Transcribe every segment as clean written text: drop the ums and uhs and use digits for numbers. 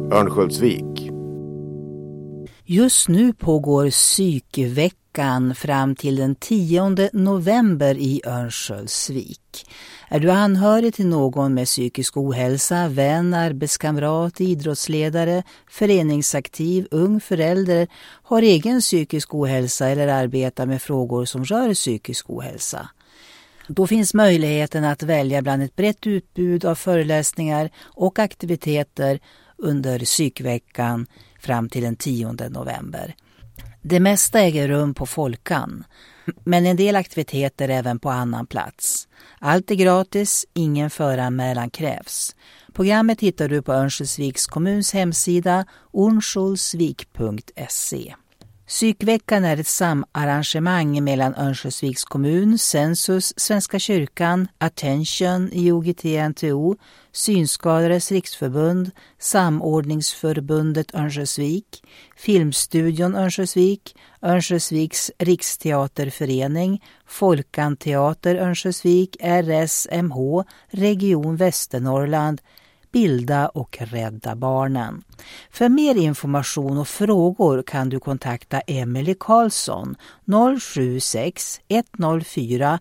Örnsköldsvik. Just nu pågår psykveckan fram till den 10 november i Örnsköldsvik. Är du anhörig till någon med psykisk ohälsa, vän, arbetskamrat, idrottsledare, föreningsaktiv, ung förälder, har egen psykisk ohälsa eller arbetar med frågor som rör psykisk ohälsa? Då finns möjligheten att välja bland ett brett utbud av föreläsningar och aktiviteter under psykveckan fram till den 10 november. Det mesta äger rum på Folkan, men en del aktiviteter även på annan plats. Allt är gratis, ingen föranmälan krävs. Programmet hittar du på Örnsköldsviks kommuns hemsida ornsköldsvik.se. Psykveckan är ett samarrangemang mellan Örnsköldsviks kommun, Sensus, Svenska kyrkan, Attention, IOGT-NTO, Synskadades riksförbund, Samordningsförbundet Örnsköldsvik, Filmstudion Örnsköldsvik, Örnsköldsviks riksteaterförening, Folkanteater Örnsköldsvik, RSMH, Region Västernorrland, Bilda och Rädda Barnen. För mer information och frågor kan du kontakta Emily Karlsson 076 104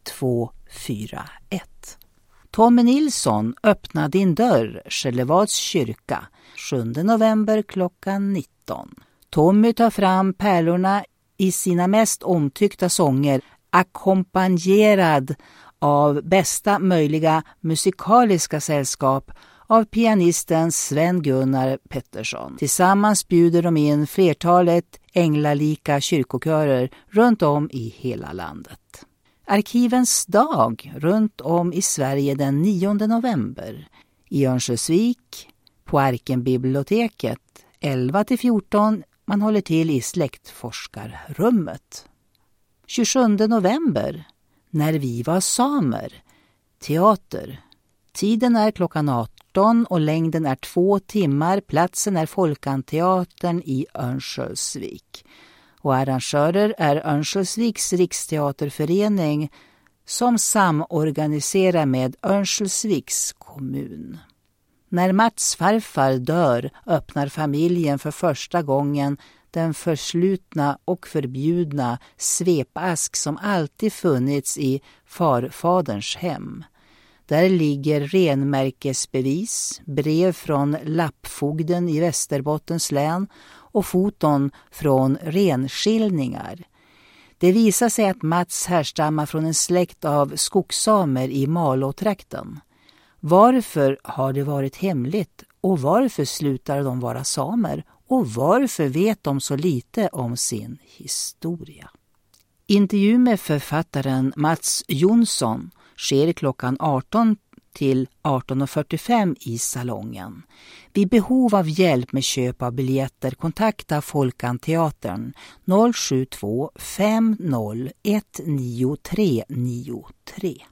1241. Tommy Nilsson, öppna din dörr, Skällevads kyrka, 7 november klockan 19. Tommy tar fram pärlorna i sina mest omtyckta sånger, ackompanjerad av bästa möjliga musikaliska sällskap av pianisten Sven-Gunnar Pettersson. Tillsammans bjuder de in flertalet änglalika kyrkokörer runt om i hela landet. Arkivens dag runt om i Sverige den 9 november. I Örnsköldsvik på Arkenbiblioteket 11-14. Man håller till i släktforskarrummet. 27 november. När vi var samer. Teater. Tiden är klockan 18 och längden är 2 timmar. Platsen är Folkanteatern i Örnsköldsvik. Och arrangörer är Örnsköldsviks riksteaterförening som samorganiserar med Örnsköldsviks kommun. När Mats farfar dör öppnar familjen för första gången den förslutna och förbjudna svepask som alltid funnits i farfaderns hem. Där ligger renmärkesbevis, brev från lappfogden i Västerbottens län och foton från renskiljningar. Det visar sig att Mats härstammar från en släkt av skogssamer i Malåtrakten. Varför har det varit hemligt och varför slutar de vara samer och varför vet de så lite om sin historia? Intervju med författaren Mats Jonsson sker klockan 18 till 18.45 i salongen. Vid behov av hjälp med köp av biljetter kontakta Folkanteatern 072 50 19393.